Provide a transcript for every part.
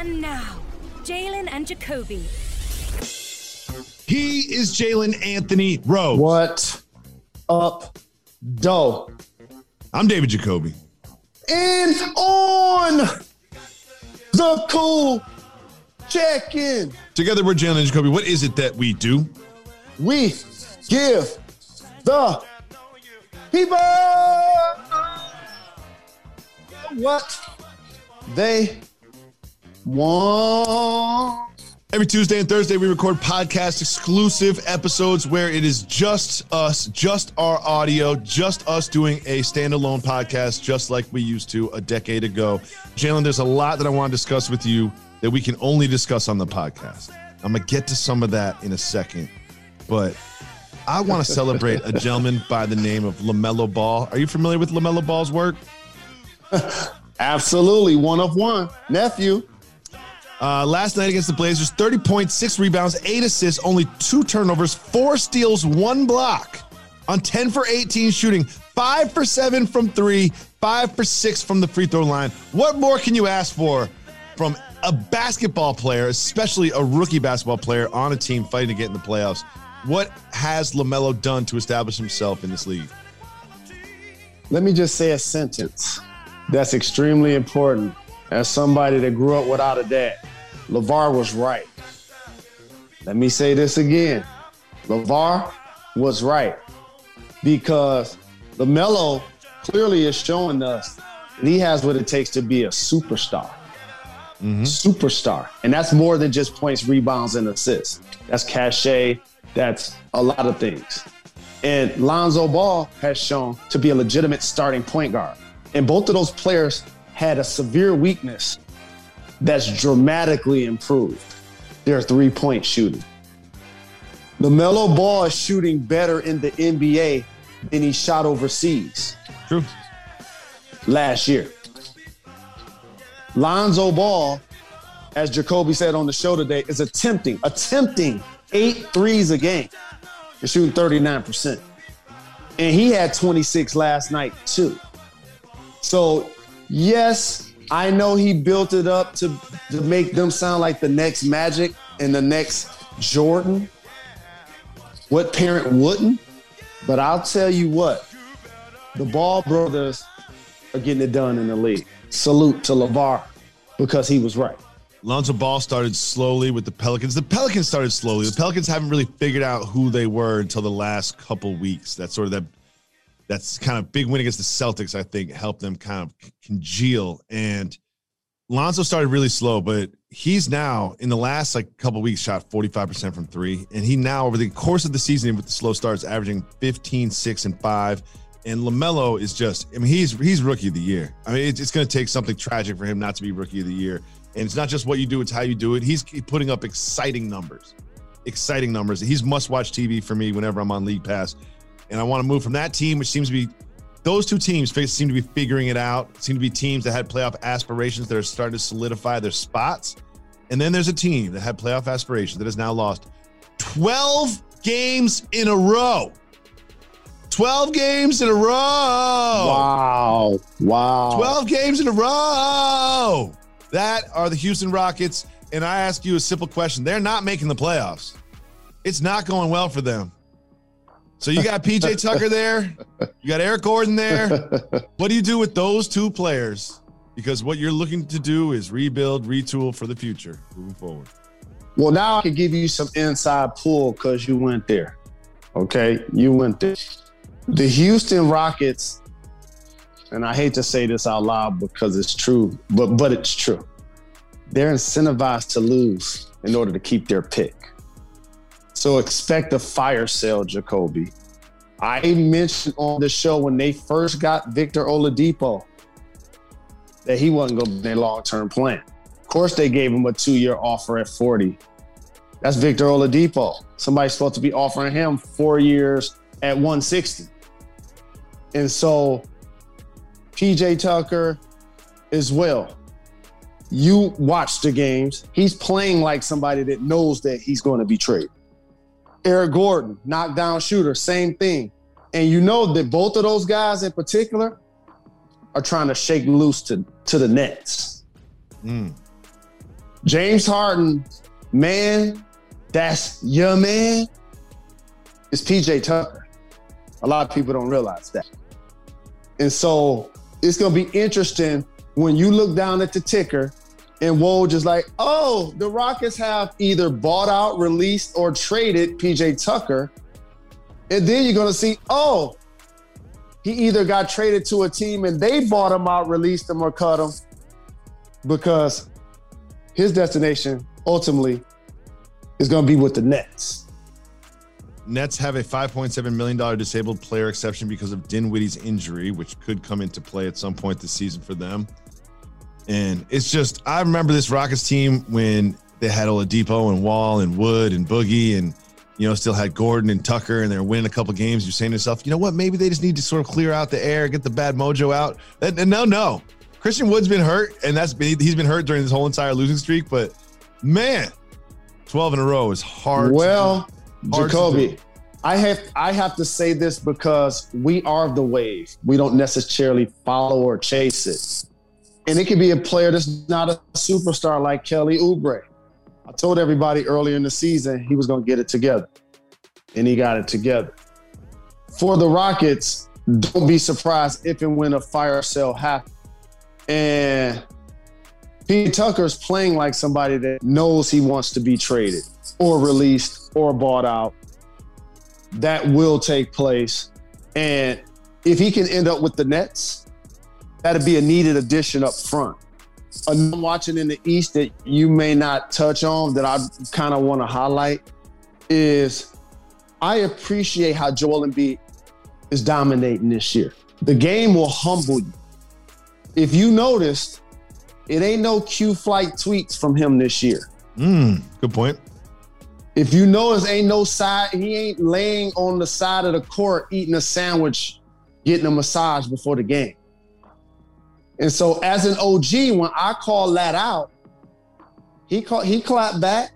And now, Jalen and Jacoby. He is Jalen Anthony Rose. What up, doe? I'm David Jacoby. And on the cool check-in. Together we're Jalen and Jacoby. What is it that we do? We give the people what they want. Every Tuesday and Thursday, we record podcast exclusive episodes where it is just us, just our audio, just us doing a standalone podcast, just like we used to a decade ago. Jalen, there's a lot that I want to discuss with you that we can only discuss on the podcast. I'm going to get to some of that in a second, but I want to celebrate a gentleman by the name of LaMelo Ball. Are you familiar with LaMelo Ball's work? Absolutely. One of one. Nephew. Last night against the Blazers, 30 points, 6 rebounds, 8 assists, only 2 turnovers, 4 steals, 1 block on 10 for 18 shooting, 5 for 7 from 3, 5 for 6 from the free throw line. What more can you ask for from a basketball player, especially a rookie basketball player on a team fighting to get in the playoffs? What has LaMelo done to establish himself in this league? Let me just say a sentence that's extremely important as somebody that grew up without a dad. LeVar was right. Let me say this again. LeVar was right because LaMelo clearly is showing us that he has what it takes to be a superstar. Superstar. And that's more than just points, rebounds, and assists. That's cachet. That's a lot of things. And Lonzo Ball has shown to be a legitimate starting point guard. And both of those players had a severe weakness that's dramatically improved. Their three-point shooting. LaMelo Ball is shooting better in the NBA than he shot overseas. True. Last year. Lonzo Ball, as Jacoby said on the show today, is attempting 8 threes a game. He's shooting 39%. And he had 26 last night too. So, yes, I know he built it up to make them sound like the next Magic and the next Jordan. What parent wouldn't? But I'll tell you what, the Ball brothers are getting it done in the league. Salute to LeVar because he was right. Lonzo Ball started slowly with the Pelicans. The Pelicans started slowly. The Pelicans haven't really figured out who they were until the last couple weeks. That's kind of big win against the Celtics, I think, helped them kind of congeal. And Lonzo started really slow, but he's now, in the last couple weeks, shot 45% from 3. And he now, over the course of the season with the slow starts, averaging 15, 6, and 5. And LaMelo is just, he's rookie of the year. It's going to take something tragic for him not to be rookie of the year. And it's not just what you do, it's how you do it. He's putting up exciting numbers. He's must-watch TV for me whenever I'm on League Pass. And I want to move from that team, which seems to be, those two teams seem to be figuring it out, seem to be teams that had playoff aspirations that are starting to solidify their spots. And then there's a team that had playoff aspirations that has now lost 12 games in a row. 12 games in a row. Wow. 12 games in a row. That are the Houston Rockets. And I ask you a simple question. They're not making the playoffs. It's not going well for them. So you got PJ Tucker there. You got Eric Gordon there. What do you do with those two players? Because what you're looking to do is rebuild, retool for the future moving forward. Well, now I can give you some inside pull because you went there. Okay? You went there. The Houston Rockets, and I hate to say this out loud because it's true, but it's true. They're incentivized to lose in order to keep their pick. So expect a fire sale, Jacoby. I mentioned on the show when they first got Victor Oladipo that he wasn't going to be their long-term plan. Of course, they gave him a 2-year offer at 40. That's Victor Oladipo. Somebody's supposed to be offering him 4 years at 160. And so PJ Tucker as well. You watch the games. He's playing like somebody that knows that he's going to be traded. Eric Gordon, knockdown shooter, same thing. And you know that both of those guys in particular are trying to shake loose to the Nets. James Harden, man, that's your man, is PJ Tucker. A lot of people don't realize that. And so it's going to be interesting when you look down at the ticker and Woj is like, oh, the Rockets have either bought out, released, or traded PJ Tucker. And then you're going to see, oh, he either got traded to a team and they bought him out, released him, or cut him, because his destination ultimately is going to be with the Nets. Nets have a $5.7 million disabled player exception because of Dinwiddie's injury, which could come into play at some point this season for them. And it's just, I remember this Rockets team when they had Oladipo and Wall and Wood and Boogie and, you know, still had Gordon and Tucker, and they're winning a couple games. You're saying to yourself, you know what, maybe they just need to sort of clear out the air, get the bad mojo out. And no. Christian Wood's been hurt, and he's been hurt during this whole entire losing streak. But, man, 12 in a row is hard. Well, Jacoby, I have to say this because we are the wave. We don't necessarily follow or chase it. And it could be a player that's not a superstar like Kelly Oubre. I told everybody earlier in the season he was going to get it together, and he got it together. For the Rockets, don't be surprised if and when a fire sale happens. And P. Tucker's playing like somebody that knows he wants to be traded or released or bought out. That will take place. And if he can end up with the Nets, that'd be a needed addition up front. I'm watching in the East that you may not touch on that I kind of want to highlight is I appreciate how Joel Embiid is dominating this year. The game will humble you. If you noticed, it ain't no Q flight tweets from him this year. Good point. If you notice, ain't no side, he ain't laying on the side of the court eating a sandwich, getting a massage before the game. And so as an OG, when I call that out, he clapped back.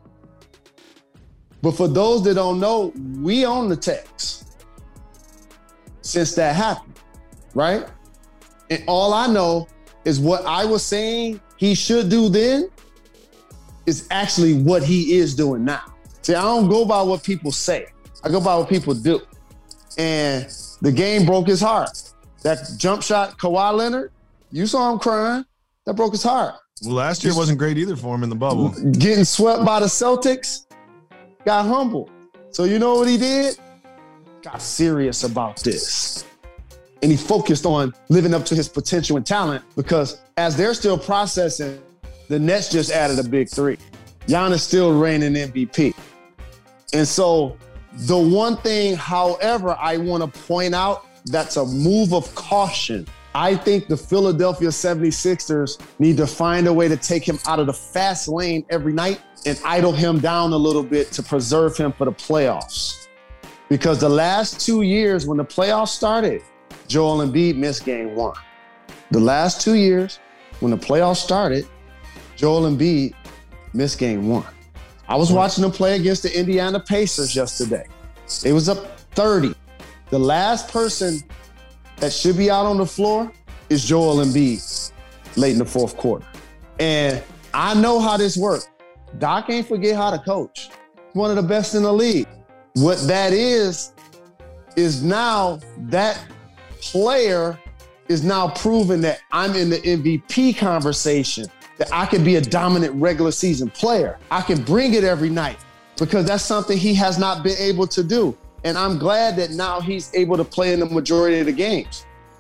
But for those that don't know, we own the text since that happened, right? And all I know is what I was saying he should do then is actually what he is doing now. See, I don't go by what people say. I go by what people do. And the game broke his heart. That jump shot, Kawhi Leonard, you saw him crying. That broke his heart. Well, last year wasn't great either for him in the bubble. Getting swept by the Celtics, got humbled. So you know what he did? Got serious about this. And he focused on living up to his potential and talent, because as they're still processing, the Nets just added a big three. Giannis still reigning MVP. And so the one thing, however, I want to point out that's a move of caution. I think the Philadelphia 76ers need to find a way to take him out of the fast lane every night and idle him down a little bit to preserve him for the playoffs. Because the last 2 years when the playoffs started, Joel Embiid missed game one. The last 2 years when the playoffs started, Joel Embiid missed game one. I was watching them play against the Indiana Pacers yesterday. It was up 30. The last person that should be out on the floor is Joel Embiid late in the fourth quarter. And I know how this works. Doc ain't forget how to coach. He's one of the best in the league. What that is now that player is now proving that I'm in the MVP conversation, that I can be a dominant regular season player. I can bring it every night, because that's something he has not been able to do. And I'm glad that now he's able to play in the majority of the games.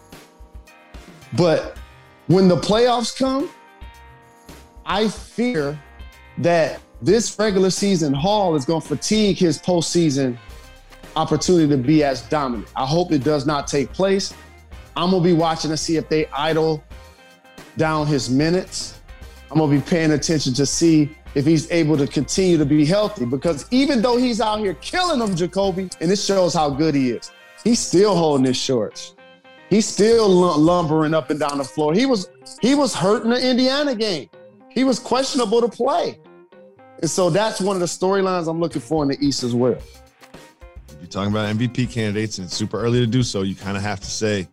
But when the playoffs come, I fear that this regular season haul is going to fatigue his postseason opportunity to be as dominant. I hope it does not take place. I'm going to be watching to see if they idle down his minutes. I'm going to be paying attention to see if he's able to continue to be healthy, because even though he's out here killing them, Jacoby, and this shows how good he is, he's still holding his shorts. He's still lumbering up and down the floor. He was hurt in the Indiana game. He was questionable to play. And so that's one of the storylines I'm looking for in the East as well. If you're talking about MVP candidates and it's super early to do so, you kind of have to say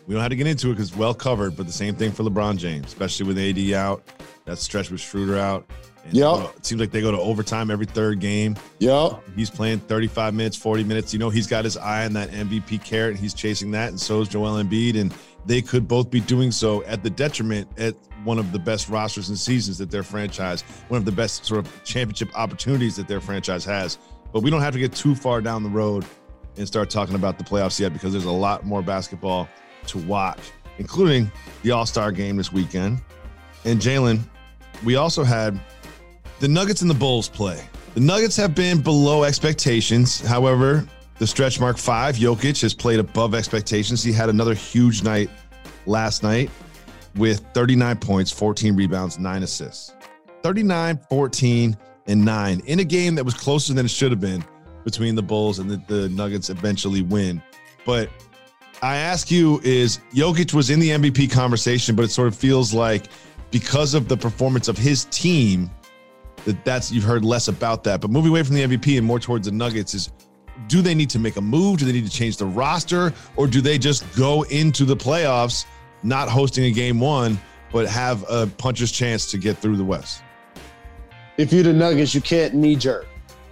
We don't have to get into it because well covered, but the same thing for LeBron James, especially with AD out. That stretch with Schroeder out. And it seems like they go to overtime every third game. Yep. He's playing 35 minutes, 40 minutes. You know, he's got his eye on that MVP carrot, and he's chasing that, and so is Joel Embiid. And they could both be doing so at the detriment at one of the best rosters and seasons that their franchise, one of the best sort of championship opportunities that their franchise has. But we don't have to get too far down the road and start talking about the playoffs yet, because there's a lot more basketball to watch, including the All-Star game this weekend. And Jalen, we also had the Nuggets and the Bulls play. The Nuggets have been below expectations. However, the stretch mark 5, Jokic, has played above expectations. He had another huge night last night with 39 points, 14 rebounds, 9 assists. 39, 14, and 9 in a game that was closer than it should have been between the Bulls, and the Nuggets eventually win. But I ask you, is Jokic was in the MVP conversation, but it sort of feels like because of the performance of his team, that's you've heard less about that. But moving away from the MVP and more towards the Nuggets, is do they need to make a move? Do they need to change the roster? Or do they just go into the playoffs not hosting a game 1, but have a puncher's chance to get through the West? If you're the Nuggets, you can't knee-jerk.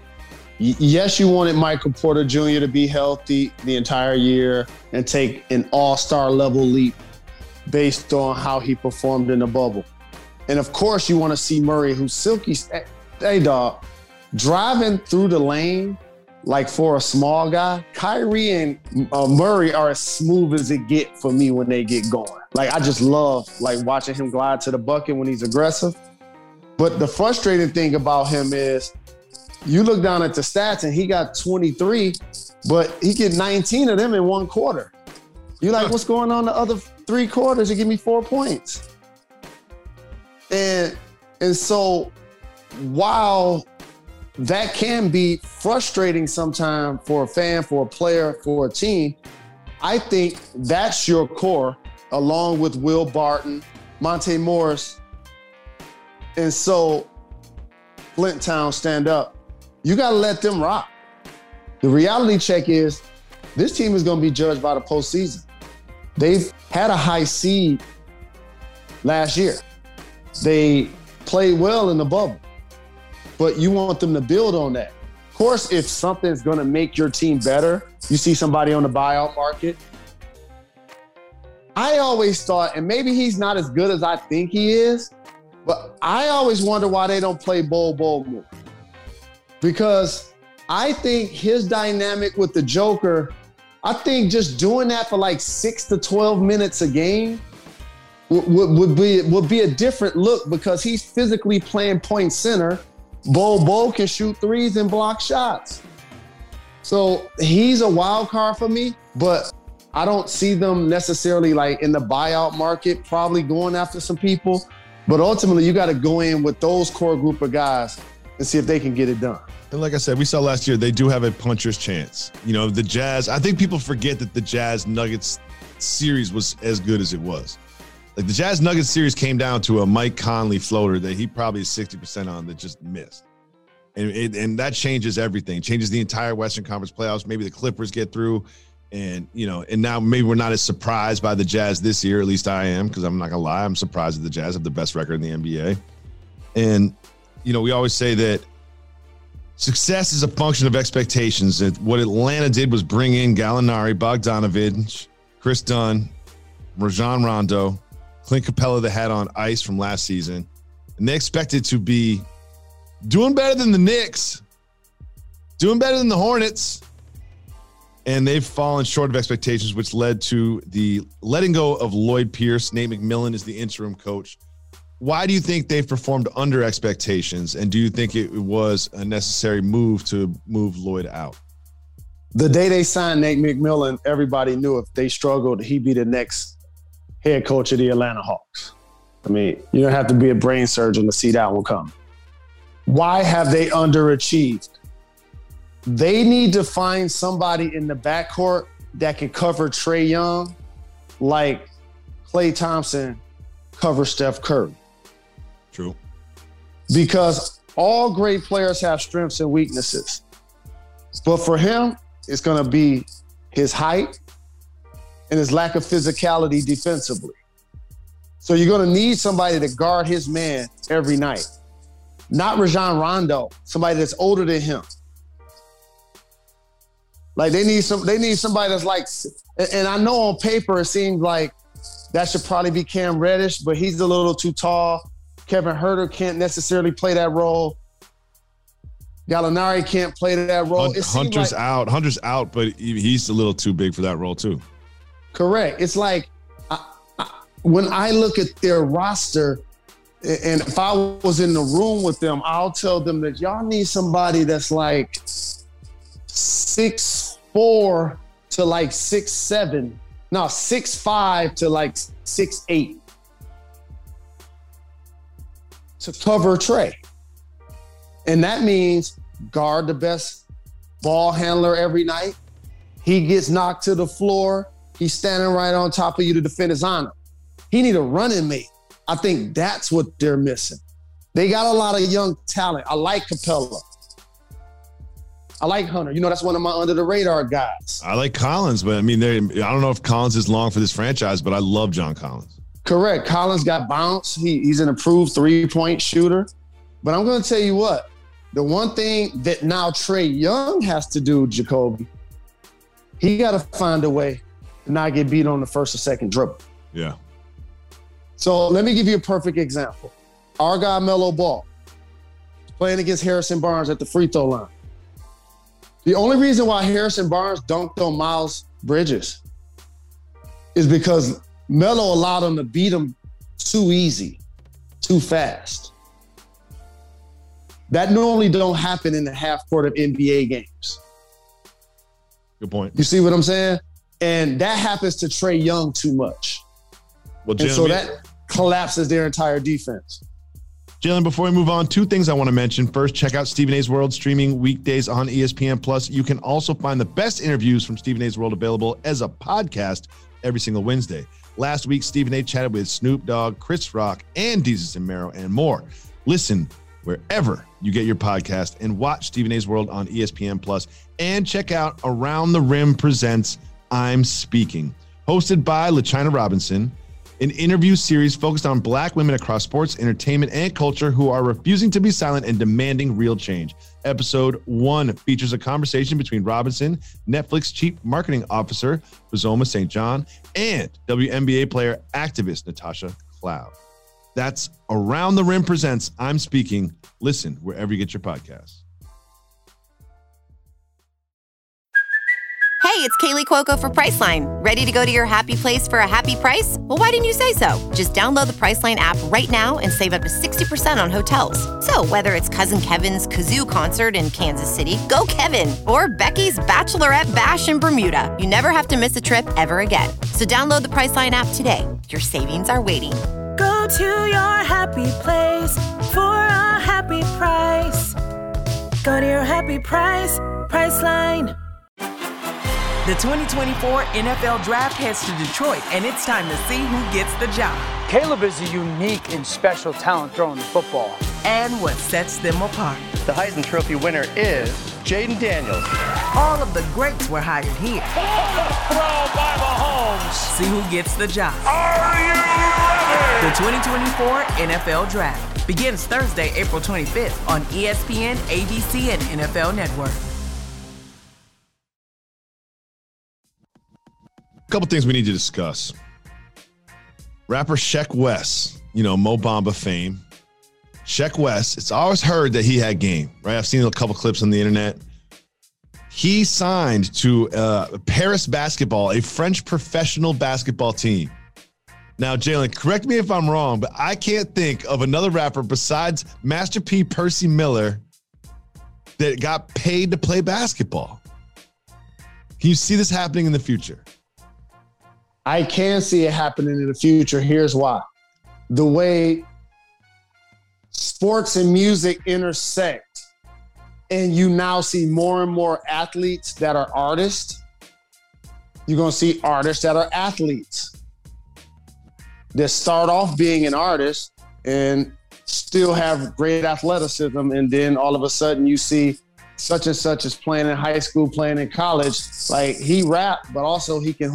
Yes, you wanted Michael Porter Jr. to be healthy the entire year and take an all-star level leap based on how he performed in the bubble. And of course, you want to see Murray, who's silky. Hey, dog, driving through the lane, like for a small guy, Kyrie and Murray are as smooth as it get for me when they get going. Like, I just love like watching him glide to the bucket when he's aggressive. But the frustrating thing about him is you look down at the stats and he got 23, but he get 19 of them in one quarter. You're like, what's going on the other 3 quarters? You give me 4 points. And so while that can be frustrating sometimes for a fan, for a player, for a team, I think that's your core, along with Will Barton, Monte Morris. And so Flint Town, stand up. You got to let them rock. The reality check is this team is going to be judged by the postseason. They've had a high seed last year. They played well in the bubble, but you want them to build on that. Of course, if something's going to make your team better, you see somebody on the buyout market. I always thought, and maybe he's not as good as I think he is, but I always wonder why they don't play Bol more. Because I think his dynamic with the Joker, I think just doing that for like 6 to 12 minutes a game would be a different look, because he's physically playing point center. Bol can shoot threes and block shots. So he's a wild card for me, but I don't see them necessarily like in the buyout market, probably going after some people. But ultimately, you got to go in with those core group of guys and see if they can get it done. And like I said, we saw last year, they do have a puncher's chance. You know, the Jazz, I think people forget that the Jazz-Nuggets series was as good as it was. Like the Jazz-Nuggets series came down to a Mike Conley floater that he probably is 60% on that just missed. And that changes everything, changes the entire Western Conference playoffs. Maybe the Clippers get through. And, you know, and now maybe we're not as surprised by the Jazz this year. At least I am, because I'm not going to lie. I'm surprised that the Jazz have the best record in the NBA. And, you know, we always say that success is a function of expectations. What Atlanta did was bring in Gallinari, Bogdanovich, Chris Dunn, Rajon Rondo, Clint Capella that had on ice from last season. And they expected to be doing better than the Knicks, doing better than the Hornets. And they've fallen short of expectations, which led to the letting go of Lloyd Pierce. Nate McMillan is the interim coach. Why do you think they've performed under expectations? And do you think it was a necessary move to move Lloyd out? The day they signed Nate McMillan, everybody knew if they struggled, he'd be the next head coach of the Atlanta Hawks. I mean, you don't have to be a brain surgeon to see that one coming. Why have they underachieved? They need to find somebody in the backcourt that can cover Trae Young like Klay Thompson covers Steph Curry. True. Because all great players have strengths and weaknesses. But for him, it's going to be his height, and his lack of physicality defensively. So you're going to need somebody to guard his man every night. Not Rajon Rondo, somebody that's older than him. Like they need somebody that's like, and I know on paper it seems like that should probably be Cam Reddish, but he's a little too tall. Kevin Huerter can't necessarily play that role. Gallinari can't play that role. Hunter's out, but he's a little too big for that role too. Correct. It's like when I look at their roster, and if I was in the room with them, I'll tell them that y'all need somebody that's like 6'4" to like 6'7". No, 6'5" to like 6'8" to cover Trae. And that means guard the best ball handler every night. He gets knocked to the floor. He's standing right on top of you to defend his honor. He need a running mate. I think that's what they're missing. They got a lot of young talent. I like Capella. I like Hunter. You know, that's one of my under-the-radar guys. I like Collins, but I mean, I don't know if Collins is long for this franchise, but I love John Collins. Correct. Collins got bounce. He's an improved three-point shooter. But I'm going to tell you what. The one thing that now Trae Young has to do, Jacoby, he got to find a way to not get beat on the first or second dribble. Yeah. So let me give you a perfect example. Our guy, Melo Ball, playing against Harrison Barnes at the free throw line. The only reason why Harrison Barnes dunked on Miles Bridges is because Melo allowed him to beat him too easy, too fast. That normally don't happen in the half court of NBA games. Good point. You see what I'm saying? And that happens to Trae Young too much. Well, and so that collapses their entire defense. Jalen, before we move on, two things I want to mention. First, check out Stephen A's World streaming weekdays on ESPN+. You can also find the best interviews from Stephen A's World available as a podcast every single Wednesday. Last week, Stephen A chatted with Snoop Dogg, Chris Rock, and Desus and Mero, and more. Listen wherever you get your podcast and watch Stephen A's World on ESPN+. And check out Around the Rim Presents I'm Speaking, hosted by LaChina Robinson, an interview series focused on Black women across sports, entertainment, and culture who are refusing to be silent and demanding real change. Episode 1 features a conversation between Robinson, Netflix Chief Marketing Officer Uzoma St. John, and WNBA player activist Natasha Cloud. That's Around the Rim Presents I'm Speaking. Listen wherever you get your podcasts. Hey, it's Kaylee Cuoco for Priceline. Ready to go to your happy place for a happy price? Well, why didn't you say so? Just download the Priceline app right now and save up to 60% on hotels. So whether it's Cousin Kevin's Kazoo Concert in Kansas City, go Kevin, or Becky's Bachelorette Bash in Bermuda, you never have to miss a trip ever again. So download the Priceline app today. Your savings are waiting. Go to your happy place for a happy price. Go to your happy price, Priceline. The 2024 NFL Draft heads to Detroit, and it's time to see who gets the job. Caleb is a unique and special talent throwing the football. And what sets them apart. The Heisman Trophy winner is Jaden Daniels. All of the greats were hired here. Throw by Mahomes. See who gets the job. Are you ready? The 2024 NFL Draft begins Thursday, April 25th on ESPN, ABC, and NFL Network. A couple things we need to discuss. Rapper Sheck Wes, Mo Bamba fame. Sheck Wes, it's always heard that he had game, right? I've seen a couple clips on the internet. He signed to Paris Basketball, a French professional basketball team. Now, Jalen, correct me if I'm wrong, but I can't think of another rapper besides Master P. Percy Miller that got paid to play basketball. Can you see this happening in the future? I can see it happening in the future. Here's why. The way sports and music intersect, and you now see more and more athletes that are artists. You're going to see artists that are athletes that start off being an artist and still have great athleticism. And then all of a sudden you see such and such is playing in high school, playing in college. Like he rap, but also he can hoop.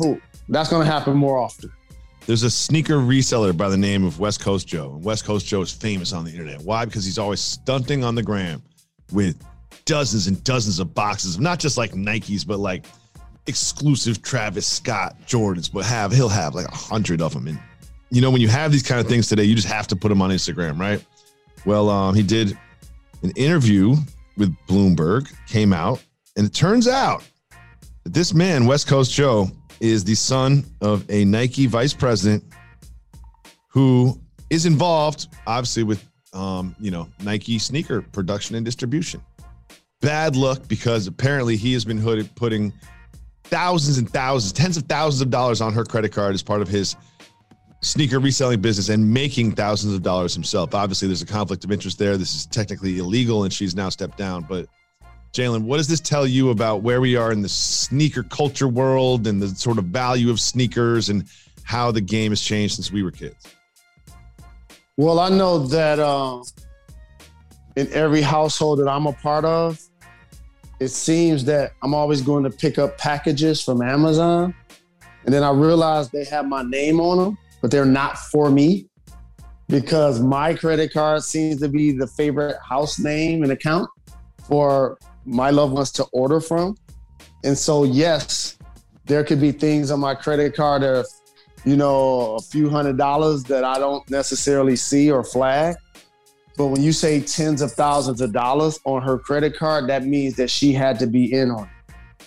That's going to happen more often. There's a sneaker reseller by the name of West Coast Joe. And West Coast Joe is famous on the internet. Why? Because he's always stunting on the gram with dozens and dozens of boxes of not just like Nikes, but like exclusive Travis Scott Jordans. But he'll have like 100 of them. And when you have these kind of things today, you just have to put them on Instagram, right? Well, he did an interview with Bloomberg, came out, and it turns out that this man, West Coast Joe, is the son of a Nike vice president who is involved, obviously, with, Nike sneaker production and distribution. Bad luck, because apparently he has been putting thousands and thousands, tens of thousands of dollars on her credit card as part of his sneaker reselling business and making thousands of dollars himself. Obviously, there's a conflict of interest there. This is technically illegal, and she's now stepped down. But Jalen, what does this tell you about where we are in the sneaker culture world and the sort of value of sneakers and how the game has changed since we were kids? Well, I know that in every household that I'm a part of, it seems that I'm always going to pick up packages from Amazon. And then I realize they have my name on them, but they're not for me because my credit card seems to be the favorite house name and account for my loved ones to order from. And so, yes, there could be things on my credit card that are, a few $100s that I don't necessarily see or flag. But when you say tens of thousands of dollars on her credit card, that means that she had to be in on it.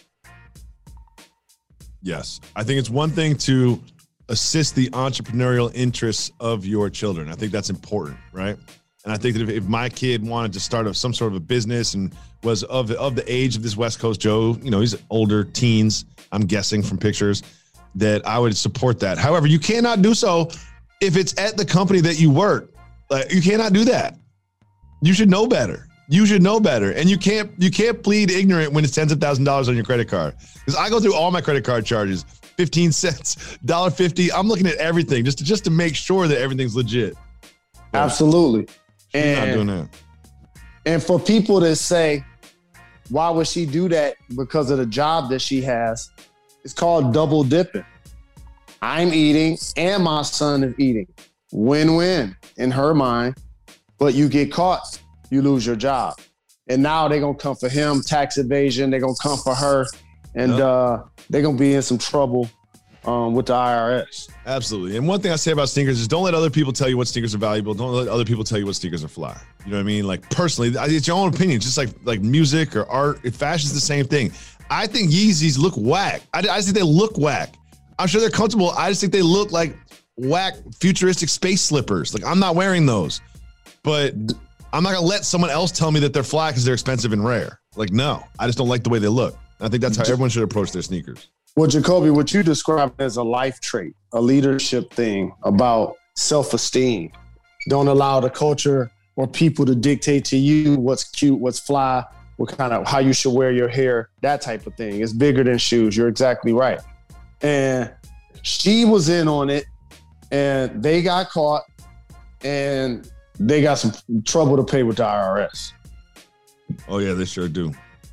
Yes. I think it's one thing to assist the entrepreneurial interests of your children. I think that's important, right? And I think that if my kid wanted to start some sort of a business and was of the age of this West Coast Joe, he's older teens, I'm guessing from pictures, that I would support that. However, you cannot do so if it's at the company that you work. You cannot do that. You should know better. And you can't plead ignorant when it's tens of thousands of dollars on your credit card. Because I go through all my credit card charges, 15 cents, $1.50. I'm looking at everything just to make sure that everything's legit. Absolutely. She's not doing that. And for people that say, why would she do that because of the job that she has? It's called double dipping. I'm eating and my son is eating. Win-win in her mind. But you get caught, you lose your job. And now they're going to come for him, tax evasion. They're going to come for her. And they're going to be in some trouble with the IRS. Absolutely. And one thing I say about sneakers is don't let other people tell you what sneakers are valuable. Don't let other people tell you what sneakers are fly. You know what I mean? Like, personally, it's your own opinion. Just like music or art, fashion's the same thing. I think Yeezys look whack. I just think they look whack. I'm sure they're comfortable. I just think they look like whack futuristic space slippers. Like, I'm not wearing those. But I'm not going to let someone else tell me that they're fly because they're expensive and rare. Like, no. I just don't like the way they look. I think that's how everyone should approach their sneakers. Well, Jacoby, what you described as a life trait, a leadership thing about self-esteem. Don't allow the culture or people to dictate to you what's cute, what's fly, how you should wear your hair, that type of thing. It's bigger than shoes. You're exactly right. And she was in on it, and they got caught, and they got some trouble to pay with the IRS. Oh, yeah, they sure do.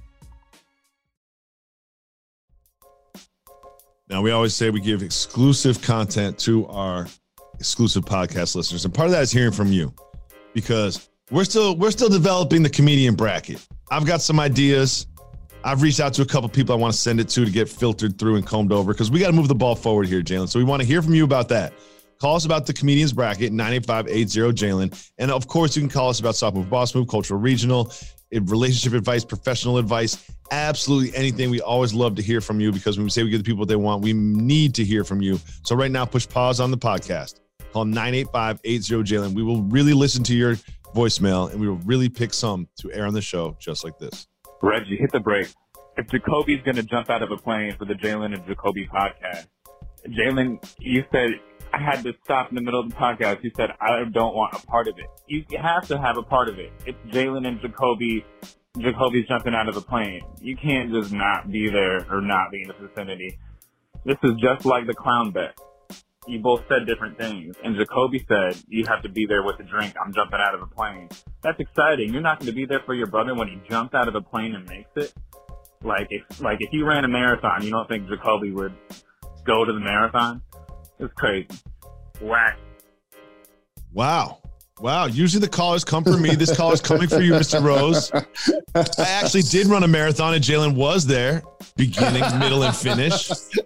Now, we always say we give exclusive content to our exclusive podcast listeners. And part of that is hearing from you because we're still developing the comedian bracket. I've got some ideas. I've reached out to a couple people I want to send it to get filtered through and combed over because we got to move the ball forward here, Jalen. So we want to hear from you about that. Call us about the comedians bracket, 985-80-JALEN. And, of course, you can call us about Soft Move, Boss Move, Cultural Regional, relationship advice, professional advice, absolutely anything. We always love to hear from you because when we say we give the people what they want, we need to hear from you. So right now, push pause on the podcast. Call 985-80-JALEN. We will really listen to your voicemail, and we will really pick some to air on the show just like this. Reggie, hit the brake. If Jacoby's going to jump out of a plane for the Jalen and Jacoby podcast, Jalen, you said I had to stop in the middle of the podcast. You said, I don't want a part of it. You have to have a part of it. It's Jalen and Jacoby. Jacoby's jumping out of a plane. You can't just not be there or not be in the vicinity. This is just like the clown bet. You both said different things. And Jacoby said, you have to be there with a drink. I'm jumping out of a plane. That's exciting. You're not going to be there for your brother when he jumps out of a plane and makes it. Like if you ran a marathon, you don't think Jacoby would go to the marathon. It's crazy. Whack. Wow. Usually the callers come for me. This call is coming for you, Mr. Rose. I actually did run a marathon, and Jalen was there, beginning, middle, and finish.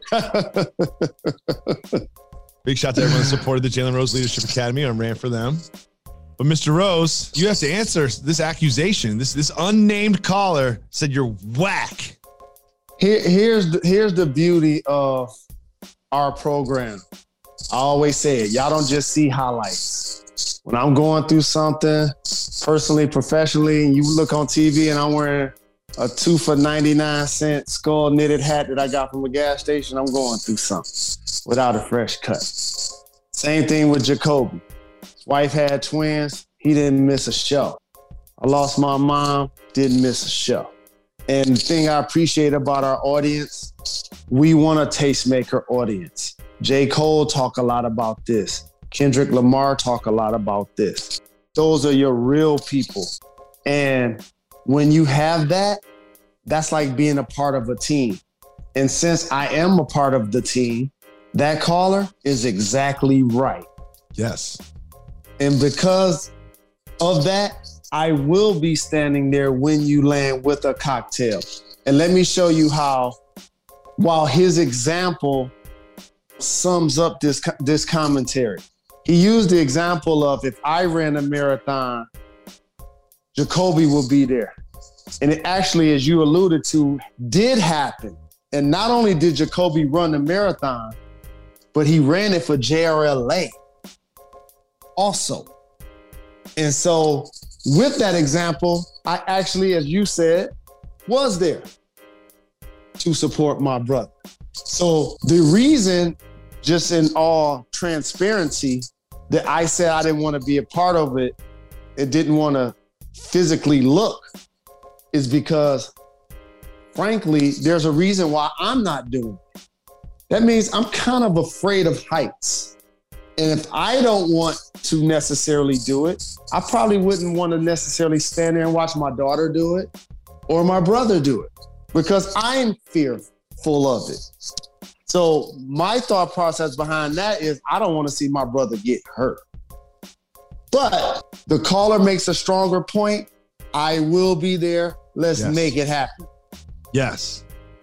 Big shout to everyone that supported the Jalen Rose Leadership Academy and ran for them. But Mr. Rose, you have to answer this accusation. This unnamed caller said you're whack. Here's the beauty of our program. I always say it. Y'all don't just see highlights. When I'm going through something, personally, professionally, and you look on TV and I'm wearing a 2 for 99 cent skull knitted hat that I got from a gas station, I'm going through something without a fresh cut. Same thing with Jacoby. His wife had twins. He didn't miss a show. I lost my mom, didn't miss a show. And the thing I appreciate about our audience, we want a tastemaker audience. J. Cole talk a lot about this. Kendrick Lamar talk a lot about this. Those are your real people. And when you have that, that's like being a part of a team. And since I am a part of the team, that caller is exactly right. Yes. And because of that, I will be standing there when you land with a cocktail. And let me show you how, while his example sums up this commentary. He used the example of, if I ran a marathon, Jacoby will be there. And it actually, as you alluded to, did happen. And not only did Jacoby run the marathon, but he ran it for JRLA also. And so with that example, I actually, as you said, was there to support my brother. So the reason, just in all transparency, that I said I didn't want to be a part of it, it didn't want to physically look, is because, frankly, there's a reason why I'm not doing it. That means I'm kind of afraid of heights. And if I don't want to necessarily do it, I probably wouldn't want to necessarily stand there and watch my daughter do it or my brother do it, because I'm fearful of it. So my thought process behind that is, I don't want to see my brother get hurt. But the caller makes a stronger point. I will be there. Let's make it happen. Yes.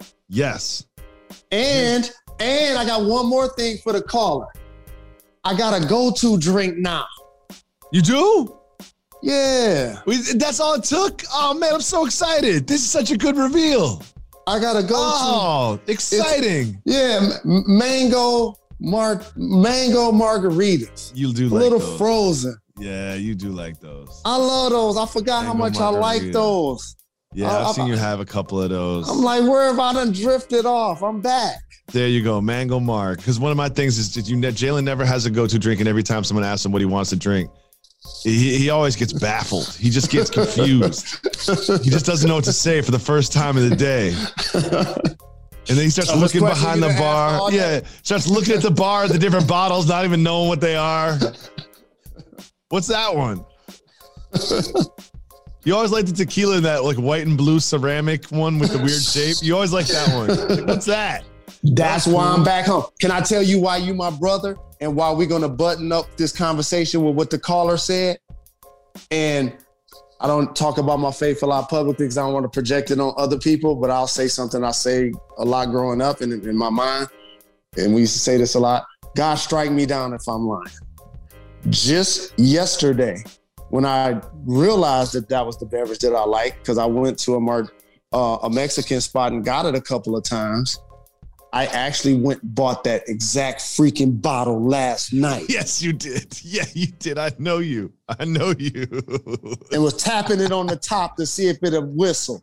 And I got one more thing for the caller. I got a go-to drink now. You do? Yeah. That's all it took? Oh, man, I'm so excited. This is such a good reveal. I got a go-to. Oh, exciting. Mango margaritas. You do like those. A little those. Frozen. Yeah, you do like those. I love those. I forgot how much I like those. Yeah, I've seen you have a couple of those. I'm like, where have I done drifted off? I'm back. There you go, Mango Marg. Because one of my things is Jalen never has a go-to drink, and every time someone asks him what he wants to drink, he always gets baffled. He just gets confused. He just doesn't know what to say for the first time of the day. And then he starts looking behind the bar. Yeah, starts looking at the bar, the different bottles, not even knowing what they are. What's that one? You always like the tequila in that like white and blue ceramic one with the weird shape. You always like that one. Like, what's that? That's why I'm back home. Can I tell you why you my brother and why we're going to button up this conversation with what the caller said? And I don't talk about my faith a lot publicly because I don't want to project it on other people, but I'll say something I say a lot growing up in my mind. And we used to say this a lot. God, strike me down if I'm lying. Just yesterday, when I realized that was the beverage that I like, because I went to a Mexican spot and got it a couple of times, I actually went and bought that exact freaking bottle last night. Yes, you did. Yeah, you did. I know you. And was tapping it on the top to see if it'd whistle.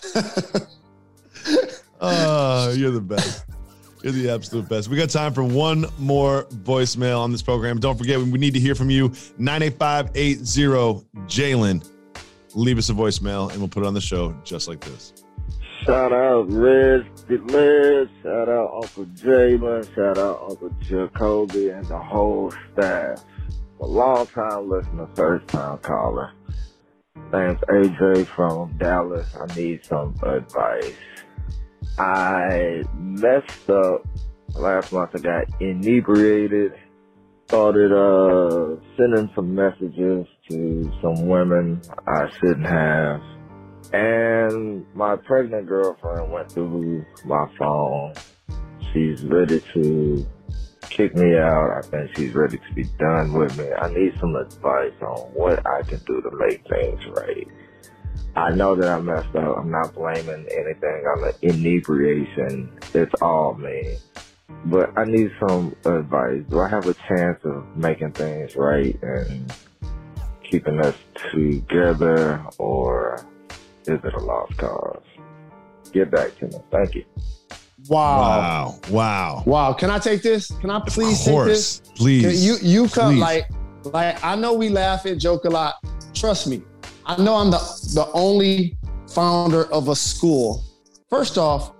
Oh, you're the best. You're the absolute best. We got time for one more voicemail on this program. Don't forget, we need to hear from you. 98580-JALEN. Leave us a voicemail, and we'll put it on the show just like this. Shout out Liz, shout out Uncle Jalen, shout out Uncle Jacoby, and the whole staff. A long-time listener, first-time caller. Name's AJ from Dallas. I need some advice. I messed up Last month I got inebriated. Started sending some messages to some women I shouldn't have. And my pregnant girlfriend went through my phone. She's ready to kick me out. I think she's ready to be done with me. I need some advice on what I can do to make things right. I know that I messed up. I'm not blaming anything on the inebriation. It's all me. But I need some advice. Do I have a chance of making things right and keeping us together, or is it a lost cause? Get back to me. Thank you. Wow. Can I take this? Can I please take this? Please. You come like I know we laugh and joke a lot. Trust me. I know I'm the only founder of a school. First off,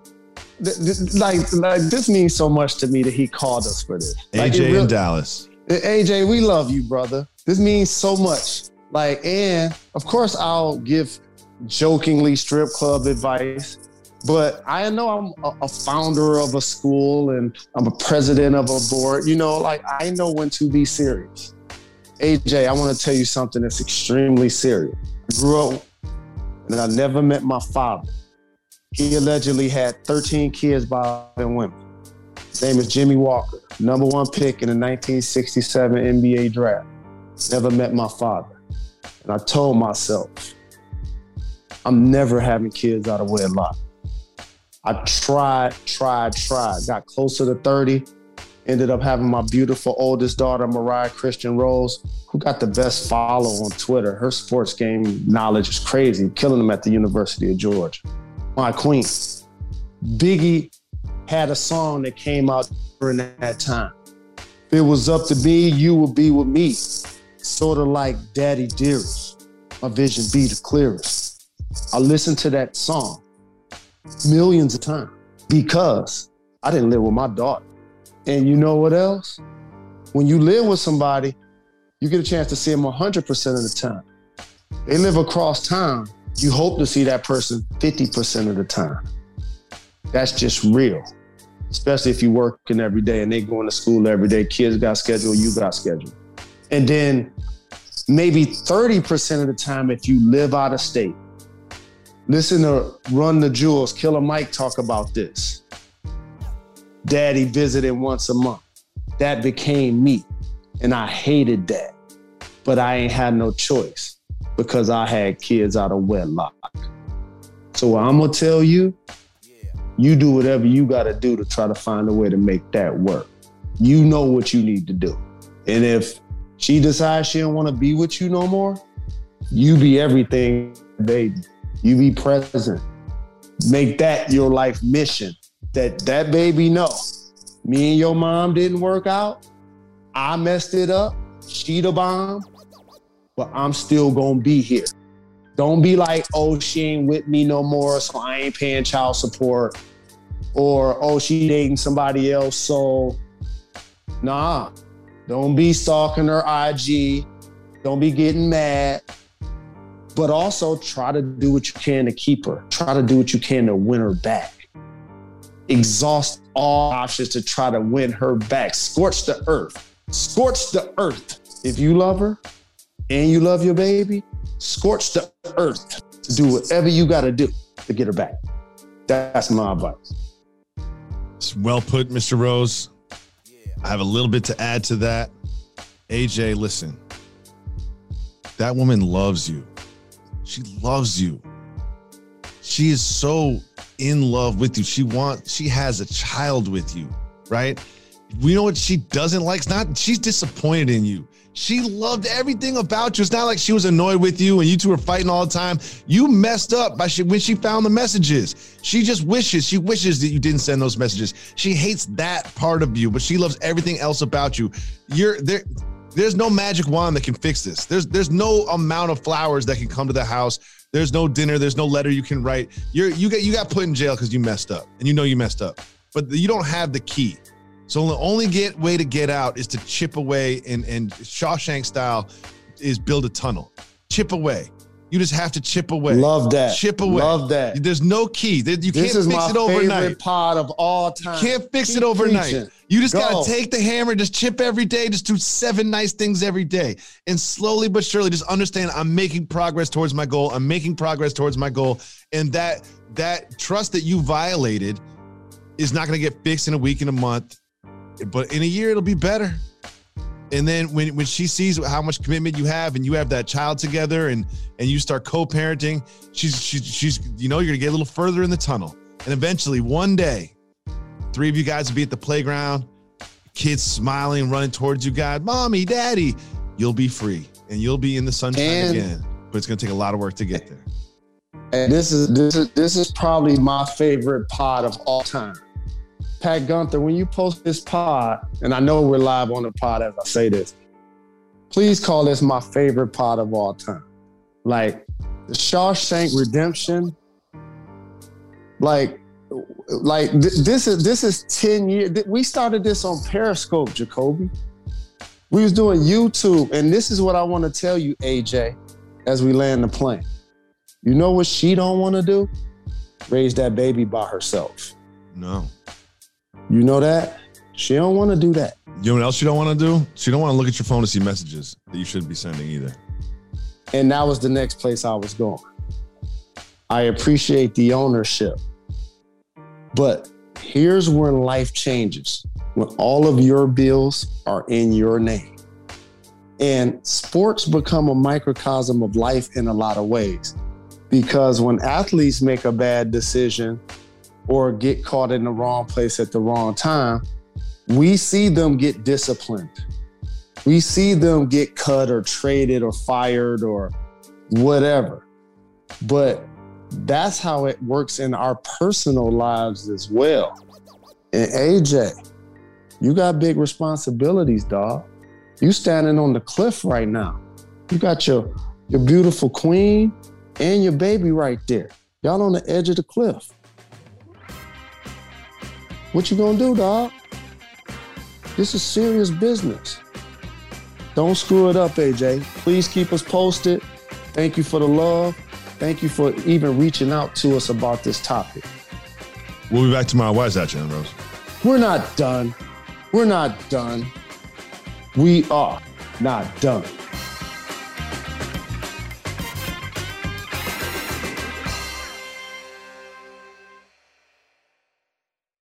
this means so much to me that he called us for this. AJ in Dallas. AJ, we love you, brother. This means so much. And of course I'll give jokingly strip club advice, but I know I'm a founder of a school and I'm a president of a board. I know when to be serious. AJ, I want to tell you something that's extremely serious. I grew up and I never met my father. He allegedly had 13 kids by women. His name is Jimmy Walker, number 1 pick in the 1967 NBA draft. Never met my father. And I told myself, I'm never having kids out of wedlock. I tried, got closer to 30, ended up having my beautiful oldest daughter, Mariah Christian Rose, who got the best follow on Twitter. Her sports game knowledge is crazy, killing them at the University of Georgia. My queen. Biggie had a song that came out during that time. If it was up to me, you would be with me. Sort of like Daddy Dearest. My vision be the clearest. I listened to that song millions of times because I didn't live with my daughter. And you know what else? When you live with somebody, you get a chance to see them 100% of the time. They live across town. You hope to see that person 50% of the time. That's just real, especially if you're working every day and they going to school every day. Kids got scheduled, you got scheduled. And then maybe 30% of the time if you live out of state. Listen to Run the Jewels, Killer Mike talk about this. Daddy visited once a month. That became me. And I hated that. But I ain't had no choice because I had kids out of wedlock. So I'm going to tell you, you do whatever you got to do to try to find a way to make that work. You know what you need to do. And if she decides she don't want to be with you no more, you be everything, baby. You be present. Make that your life mission. That baby know. Me and your mom didn't work out. I messed it up. She the bomb. But I'm still gonna be here. Don't be like, oh, she ain't with me no more, so I ain't paying child support. Or, oh, she dating somebody else, so nah. Don't be stalking her IG. Don't be getting mad. But also try to do what you can to keep her. Try to do what you can to win her back. Exhaust all options to try to win her back. Scorch the earth. Scorch the earth. If you love her and you love your baby, scorch the earth to do whatever you got to do to get her back. That's my advice. It's well put, Mr. Rose. I have a little bit to add to that. AJ, listen. That woman loves you. She loves you. She is so in love with you. She has a child with you, right? We know what she doesn't like. She's disappointed in you. She loved everything about you. It's not like she was annoyed with you and you two were fighting all the time. You messed up when she found the messages. She wishes that you didn't send those messages. She hates that part of you, but she loves everything else about you. There's no magic wand that can fix this. There's no amount of flowers that can come to the house. There's no dinner. There's no letter you can write. You got put in jail because you messed up, and you know you messed up. But you don't have the key. So the only way to get out is to chip away, and Shawshank style is build a tunnel. Chip away. You just have to chip away. Love that. Chip away. Love that. There's no key. You can't fix it overnight. This is my favorite pod of all time. You can't fix it overnight. Preaching. You just got to take the hammer, just chip every day, just do 7 nice things every day. And slowly but surely just understand I'm making progress towards my goal. I'm making progress towards my goal. And that trust that you violated is not going to get fixed in a week, in a month. But in a year, it'll be better. And then when she sees how much commitment you have and you have that child together and you start co-parenting, she's you're going to get a little further in the tunnel. And eventually one day, 3 of you guys will be at the playground, kids smiling, running towards you guys. Mommy, daddy, you'll be free and you'll be in the sunshine again. But it's going to take a lot of work to get there. And this is probably my favorite pod of all time. Pat Gunther, when you post this pod, and I know we're live on the pod as I say this, please call this my favorite pod of all time. Like the Shawshank Redemption, this is 10 years. We started this on Periscope, Jacoby. We was doing YouTube, and this is what I want to tell you, AJ, as we land the plane. You know what she don't want to do? Raise that baby by herself. No. You know that? She don't want to do that. You know what else she don't want to do? She don't want to look at your phone to see messages that you shouldn't be sending either. And that was the next place I was going. I appreciate the ownership. But here's when life changes. When all of your bills are in your name. And sports become a microcosm of life in a lot of ways. Because when athletes make a bad decision or get caught in the wrong place at the wrong time, we see them get disciplined. We see them get cut or traded or fired or whatever. But that's how it works in our personal lives as well. And AJ, you got big responsibilities, dog. You standing on the cliff right now. You got your beautiful queen and your baby right there. Y'all on the edge of the cliff. What you gonna do, dog? This is serious business. Don't screw it up, AJ. Please keep us posted. Thank you for the love. Thank you for even reaching out to us about this topic. We'll be back tomorrow. Why is that, Jen Rose? We're not done. We're not done. We are not done.